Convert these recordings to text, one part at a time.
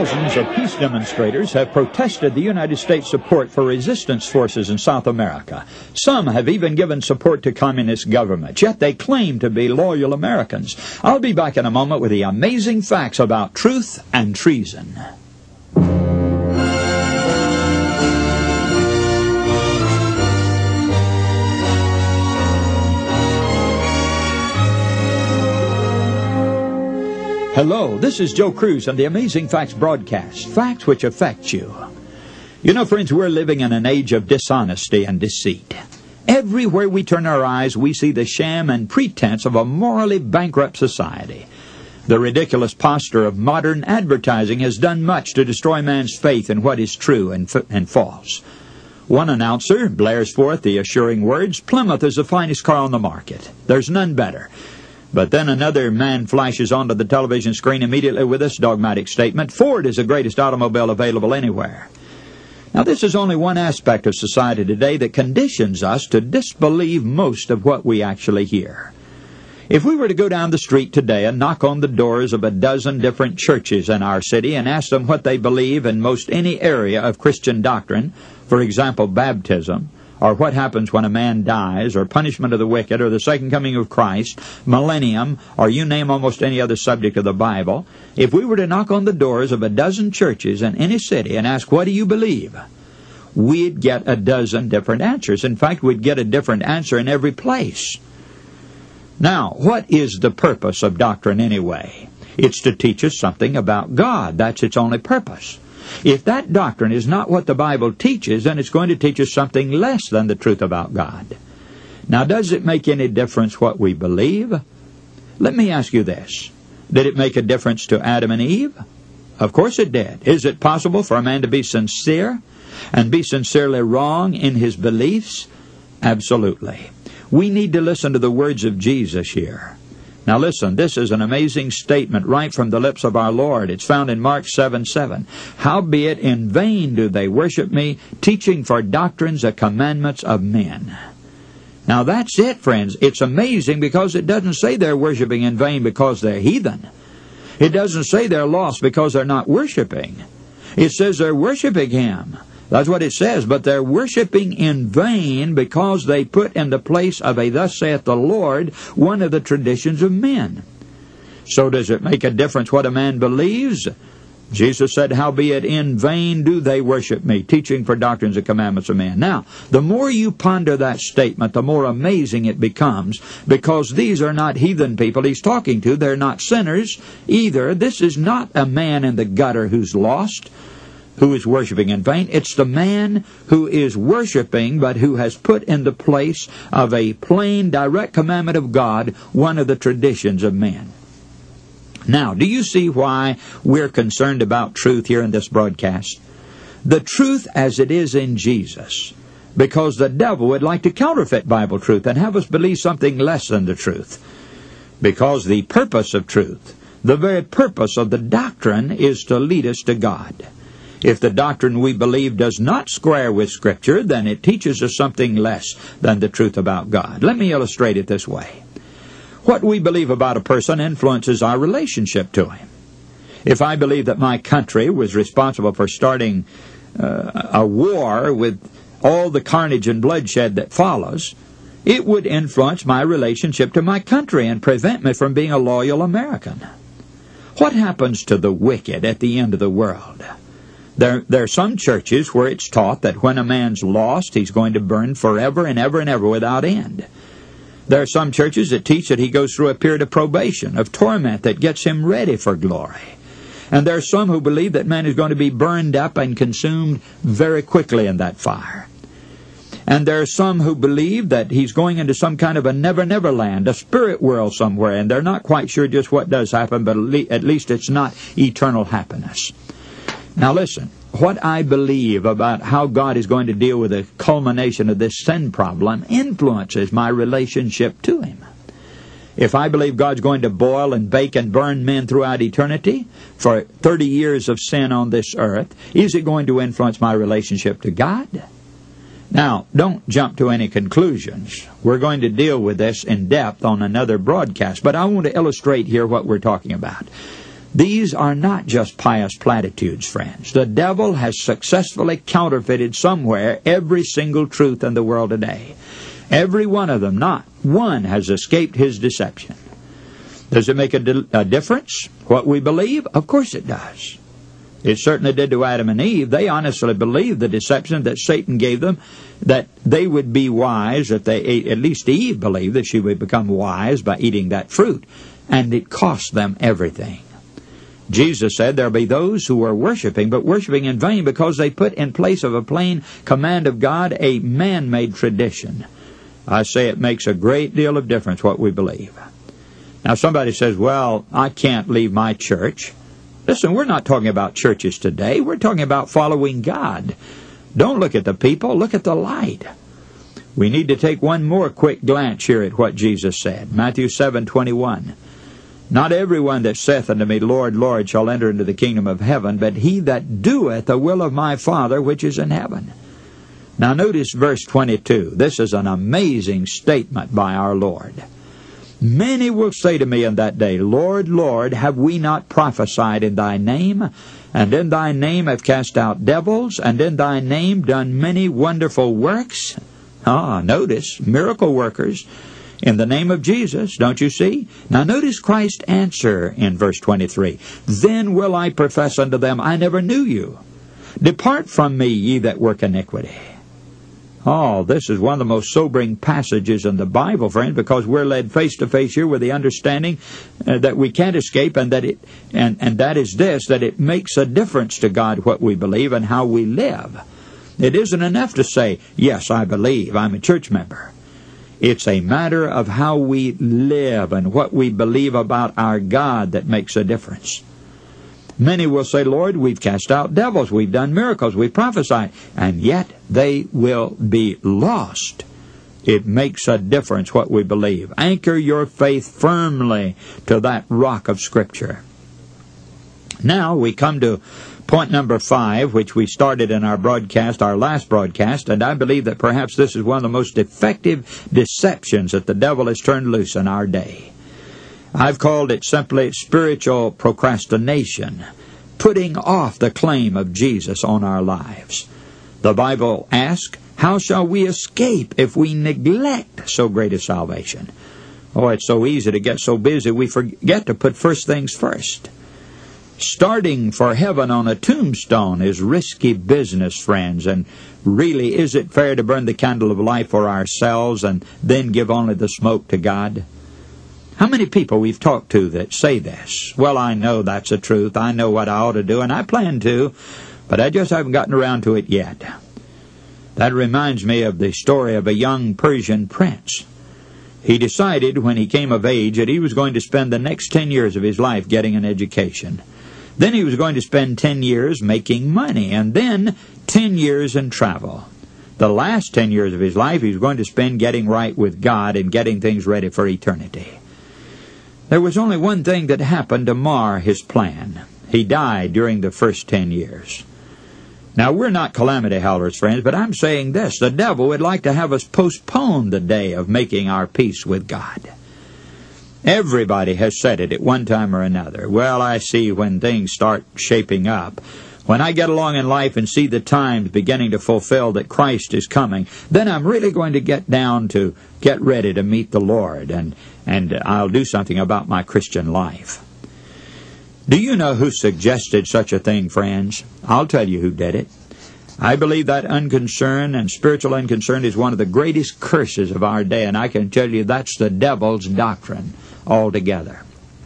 Thousands of peace demonstrators have protested the United States' support for resistance forces in South America. Some have even given support to communist governments, yet they claim to be loyal Americans. I'll be back in a moment with the amazing facts about truth and treason. Hello, this is Joe Cruz on the Amazing Facts broadcast, facts which affect you. You know, friends, we're living in an age of dishonesty and deceit. Everywhere we turn our eyes, we see the sham and pretense of a morally bankrupt society. The ridiculous posture of modern advertising has done much to destroy man's faith in what is true and false. One announcer blares forth the assuring words, "Plymouth is the finest car on the market. There's none better." But then another man flashes onto the television screen immediately with this dogmatic statement, "Ford is the greatest automobile available anywhere." Now, this is only one aspect of society today that conditions us to disbelieve most of what we actually hear. If we were to go down the street today and knock on the doors of a dozen different churches in our city and ask them what they believe in most any area of Christian doctrine, for example, baptism, or what happens when a man dies, or punishment of the wicked, or the second coming of Christ, millennium, or you name almost any other subject of the Bible, if we were to knock on the doors of a dozen churches in any city and ask, "What do you believe?" we'd get a dozen different answers. In fact, we'd get a different answer in every place. Now, what is the purpose of doctrine anyway? It's to teach us something about God. That's its only purpose. If that doctrine is not what the Bible teaches, then it's going to teach us something less than the truth about God. Now, does it make any difference what we believe? Let me ask you this. Did it make a difference to Adam and Eve? Of course it did. Is it possible for a man to be sincere and be sincerely wrong in his beliefs? Absolutely. We need to listen to the words of Jesus here. Now listen, this is an amazing statement right from the lips of our Lord. It's found in Mark 7:7. "Howbeit in vain do they worship me, teaching for doctrines the commandments of men." Now that's it, friends. It's amazing because it doesn't say they're worshiping in vain because they're heathen. It doesn't say they're lost because they're not worshiping. It says they're worshiping Him. That's what it says, but they're worshiping in vain because they put in the place of a "thus saith the Lord" one of the traditions of men. So does it make a difference what a man believes? Jesus said, "Howbeit in vain do they worship me, teaching for doctrines and commandments of men." Now, the more you ponder that statement, the more amazing it becomes, because these are not heathen people He's talking to. They're not sinners either. This is not a man in the gutter who's lost, who is worshiping in vain. It's the man who is worshiping, but who has put in the place of a plain, direct commandment of God one of the traditions of men. Now, do you see why we're concerned about truth here in this broadcast? The truth as it is in Jesus. Because the devil would like to counterfeit Bible truth and have us believe something less than the truth. Because the purpose of truth, the very purpose of the doctrine, is to lead us to God. If the doctrine we believe does not square with Scripture, then it teaches us something less than the truth about God. Let me illustrate it this way. What we believe about a person influences our relationship to him. If I believe that my country was responsible for starting a war with all the carnage and bloodshed that follows, it would influence my relationship to my country and prevent me from being a loyal American. What happens to the wicked at the end of the world? There are some churches where it's taught that when a man's lost, he's going to burn forever and ever and ever without end. There are some churches that teach that he goes through a period of probation, of torment that gets him ready for glory. And there are some who believe that man is going to be burned up and consumed very quickly in that fire. And there are some who believe that he's going into some kind of a never-never land, a spirit world somewhere, and they're not quite sure just what does happen, but at least it's not eternal happiness. Now listen, what I believe about how God is going to deal with the culmination of this sin problem influences my relationship to Him. If I believe God's going to boil and bake and burn men throughout eternity for 30 years of sin on this earth, is it going to influence my relationship to God? Now, don't jump to any conclusions. We're going to deal with this in depth on another broadcast, but I want to illustrate here what we're talking about. These are not just pious platitudes, friends. The devil has successfully counterfeited somewhere every single truth in the world today. Every one of them, not one has escaped his deception. Does it make a difference what we believe? Of course it does. It certainly did to Adam and Eve. They honestly believed the deception that Satan gave them, that they would be wise, that they ate, at least Eve believed that she would become wise by eating that fruit. And it cost them everything. Jesus said there'll be those who are worshiping, but worshiping in vain because they put in place of a plain command of God a man-made tradition. I say it makes a great deal of difference what we believe. Now somebody says, well, I can't leave my church. Listen, we're not talking about churches today. We're talking about following God. Don't look at the people. Look at the light. We need to take one more quick glance here at what Jesus said. Matthew 7:21. Not everyone that saith unto me, Lord, Lord, shall enter into the kingdom of heaven, but he that doeth the will of my Father which is in heaven. Now notice verse 22. This is an amazing statement by our Lord. Many will say to me in that day, Lord, Lord, have we not prophesied in thy name? And in thy name have cast out devils? And in thy name done many wonderful works? Notice, miracle workers in the name of Jesus, don't you see? Now notice Christ's answer in verse 23. Then will I profess unto them, I never knew you. Depart from me, ye that work iniquity. This is one of the most sobering passages in the Bible, friends, because we're led face to face here with the understanding that we can't escape, and that that is this, that it makes a difference to God what we believe and how we live. It isn't enough to say, yes, I believe, I'm a church member. It's a matter of how we live and what we believe about our God that makes a difference. Many will say, Lord, we've cast out devils, we've done miracles, we've prophesied, and yet they will be lost. It makes a difference what we believe. Anchor your faith firmly to that rock of Scripture. Now we come to point number 5, which we started in our broadcast, our last broadcast, and I believe that perhaps this is one of the most effective deceptions that the devil has turned loose in our day. I've called it simply spiritual procrastination, putting off the claim of Jesus on our lives. The Bible asks, how shall we escape if we neglect so great a salvation? It's so easy to get so busy we forget to put first things first. Starting for heaven on a tombstone is risky business, friends, and really, is it fair to burn the candle of life for ourselves and then give only the smoke to God? How many people we've talked to that say this? Well, I know that's the truth. I know what I ought to do, and I plan to, but I just haven't gotten around to it yet. That reminds me of the story of a young Persian prince. He decided when he came of age that he was going to spend the next 10 years of his life getting an education. Then he was going to spend 10 years making money, and then 10 years in travel. The last 10 years of his life he was going to spend getting right with God and getting things ready for eternity. There was only one thing that happened to mar his plan. He died during the first 10 years. Now, we're not calamity howlers, friends, but I'm saying this. The devil would like to have us postpone the day of making our peace with God. Everybody has said it at one time or another. Well, I see when things start shaping up. When I get along in life and see the times beginning to fulfill that Christ is coming, then I'm really going to get down to get ready to meet the Lord, and I'll do something about my Christian life. Do you know who suggested such a thing, friends? I'll tell you who did it. I believe that unconcern and spiritual unconcern is one of the greatest curses of our day, and I can tell you that's the devil's doctrine altogether.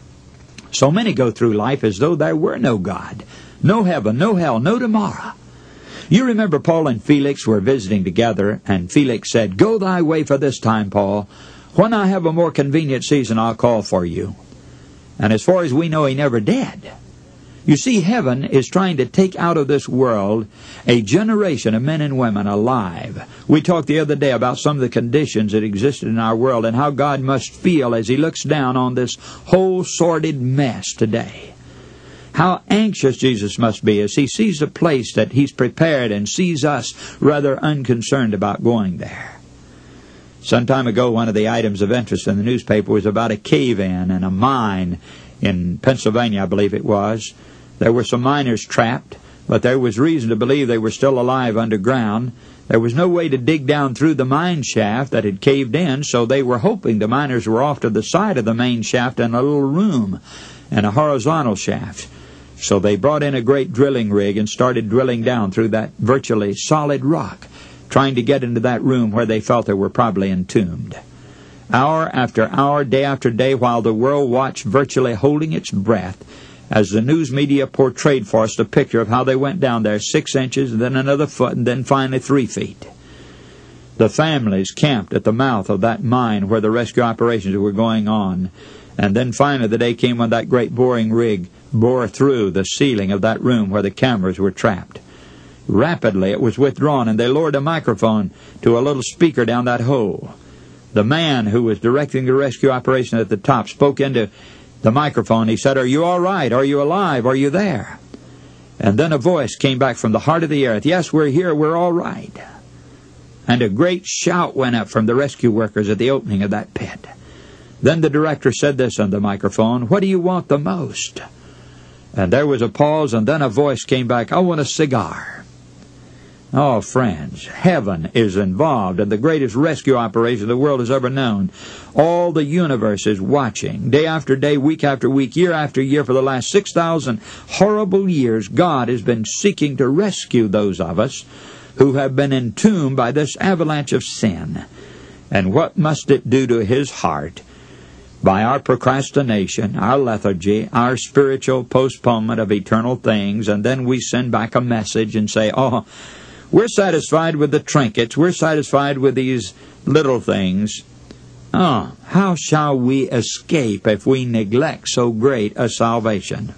So many go through life as though there were no God, no heaven, no hell, no tomorrow. You remember Paul and Felix were visiting together, and Felix said, "Go thy way for this time, Paul. When I have a more convenient season, I'll call for you." And as far as we know, he never did. You see, heaven is trying to take out of this world a generation of men and women alive. We talked the other day about some of the conditions that existed in our world and how God must feel as He looks down on this whole sordid mess today. How anxious Jesus must be as He sees the place that He's prepared and sees us rather unconcerned about going there. Some time ago, one of the items of interest in the newspaper was about a cave-in and a mine in Pennsylvania, I believe it was. There were some miners trapped, but there was reason to believe they were still alive underground. There was no way to dig down through the mine shaft that had caved in, so they were hoping the miners were off to the side of the main shaft in a little room and a horizontal shaft. So they brought in a great drilling rig and started drilling down through that virtually solid rock, trying to get into that room where they felt they were probably entombed. Hour after hour, day after day, while the world watched virtually holding its breath, as the news media portrayed for us the picture of how they went down there 6 inches, and then another foot, and then finally 3 feet. The families camped at the mouth of that mine where the rescue operations were going on. And then finally the day came when that great boring rig bore through the ceiling of that room where the cameras were trapped. Rapidly it was withdrawn, and they lowered a microphone to a little speaker down that hole. The man who was directing the rescue operation at the top spoke into the microphone. He said, "Are you all right? Are you alive? Are you there?" And then a voice came back from the heart of the earth. "Yes, we're here. We're all right." And a great shout went up from the rescue workers at the opening of that pit. Then the director said this on the microphone, "What do you want the most?" And there was a pause, and then a voice came back, "I want a cigar." Oh, friends, heaven is involved in the greatest rescue operation the world has ever known. All the universe is watching. Day after day, week after week, year after year, for the last 6,000 horrible years, God has been seeking to rescue those of us who have been entombed by this avalanche of sin. And what must it do to His heart? By our procrastination, our lethargy, our spiritual postponement of eternal things, and then we send back a message and say, "Oh, we're satisfied with the trinkets. We're satisfied with these little things." Oh, how shall we escape if we neglect so great a salvation?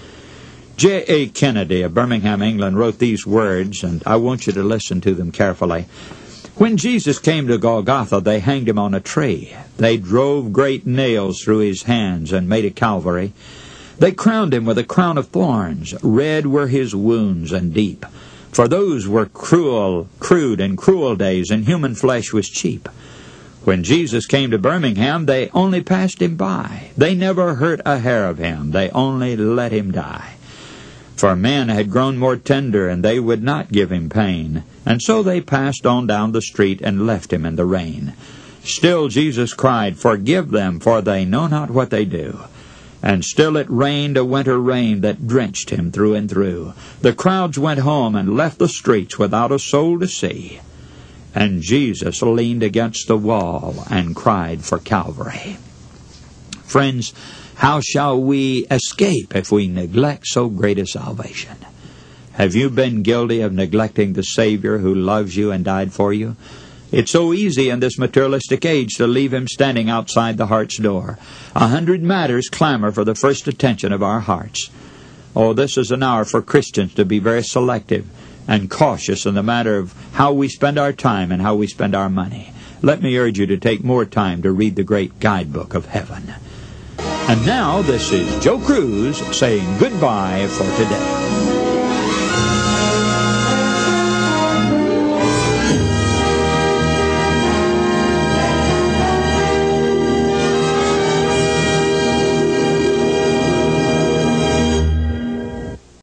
J.A. Kennedy of Birmingham, England, wrote these words, and I want you to listen to them carefully. When Jesus came to Golgotha, they hanged Him on a tree. They drove great nails through His hands and made a Calvary. They crowned Him with a crown of thorns. Red were His wounds and deep. For those were crude and cruel days, and human flesh was cheap. When Jesus came to Birmingham, they only passed Him by. They never hurt a hair of Him. They only let Him die. For men had grown more tender, and they would not give Him pain. And so they passed on down the street and left Him in the rain. Still Jesus cried, "Forgive them, for they know not what they do." And still it rained a winter rain that drenched Him through and through. The crowds went home and left the streets without a soul to see. And Jesus leaned against the wall and cried for Calvary. Friends, how shall we escape if we neglect so great a salvation? Have you been guilty of neglecting the Savior who loves you and died for you? It's so easy in this materialistic age to leave Him standing outside the heart's door. 100 matters clamor for the first attention of our hearts. Oh, this is an hour for Christians to be very selective and cautious in the matter of how we spend our time and how we spend our money. Let me urge you to take more time to read the great guidebook of heaven. And now, this is Joe Cruz saying goodbye for today.